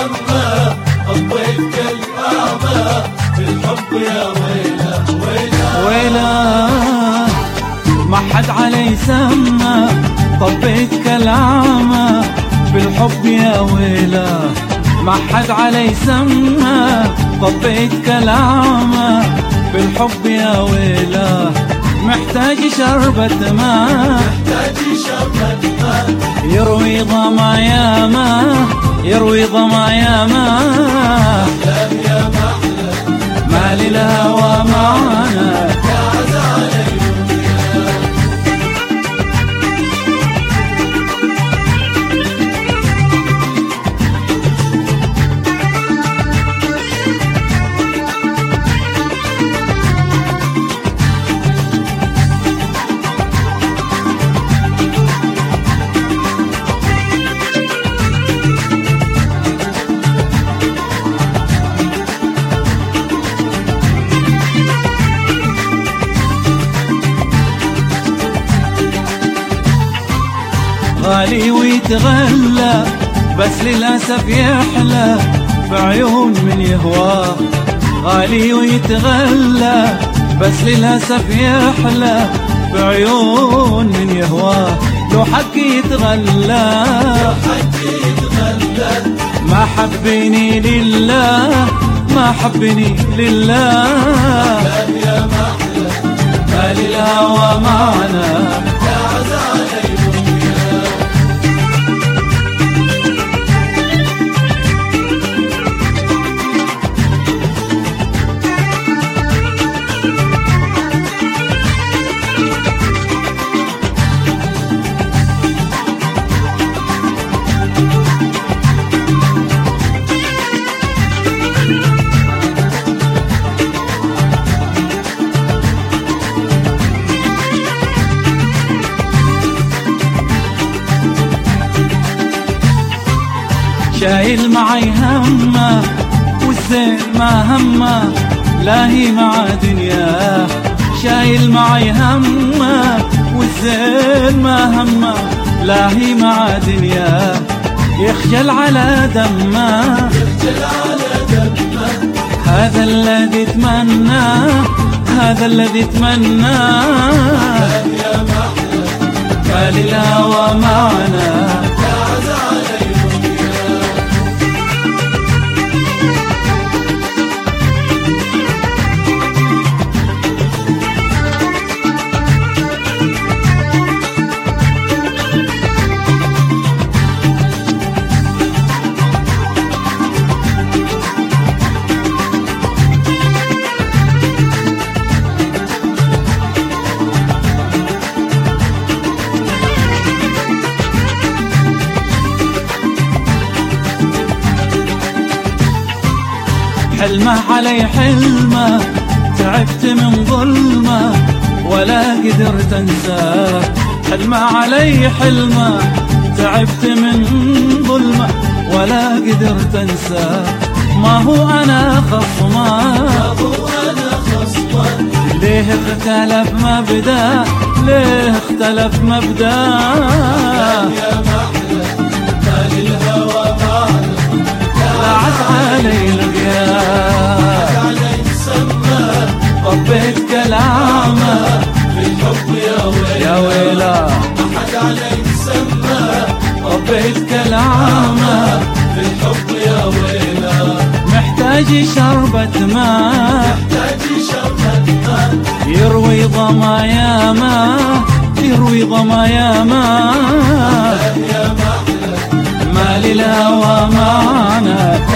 يسمى الضيف كالأعمى في الحب يا ويله ويله ويله ما حد علي سمى طبيت كالأعمى بالحب يا ويله ما حد علي سمى طبيت كالأعمى بالحب يا ويله محتاج شربة ماء يروي ظما يا ما يروي ظما يا ما ما للهوى معنا غالي ويتغلى بس للأسف يحلى في عيون من يهواه غالي ويتغلى بس للأسف يحلى في عيون من يهواه لو حق يتغلى ما حبني لله ما حبني لله ما للهوى معنا شايل معي همه والزين ما همه لاهي مع دنياه شايل معي همه والزين ما همه لاهي مع دنياه يخجل على دمه هذا الذي اتمناه هذا الذي اتمناه ما للهوى معنا حلمه علي حلمه تعبت من ظلمه ولا قدرت انساه حلمه علي حلمه تعبت من ظلمه ولا قدرت انساه ما هو انا خصمه ليه اختلف مبدا ليه اختلف مبدا طلعت علي الغياب طبيت كالأعمى في الحب يا ويله ما حد علي سمى طبيت كالأعمى في الحب يا ويله محتاج شربة ماء يروي ظما يا ما يروي ظما يا ما ما للهوى معنا